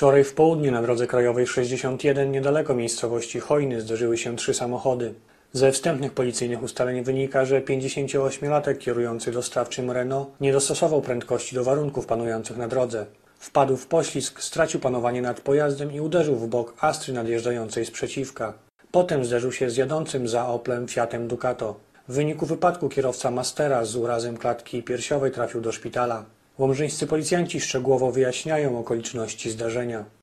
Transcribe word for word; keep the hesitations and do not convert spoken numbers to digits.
Wczoraj w południe na drodze krajowej sześćdziesiąt jeden niedaleko miejscowości Chojny zderzyły się trzy samochody. Ze wstępnych policyjnych ustaleń wynika, że pięćdziesięcioośmiolatek kierujący dostawczym Renault nie dostosował prędkości do warunków panujących na drodze. Wpadł w poślizg, stracił panowanie nad pojazdem i uderzył w bok Astry nadjeżdżającej sprzeciwka. Potem zderzył się z jadącym za Oplem Fiatem Ducato. W wyniku wypadku kierowca Mastera z urazem klatki piersiowej trafił do szpitala. Łomżyńscy policjanci szczegółowo wyjaśniają okoliczności zdarzenia.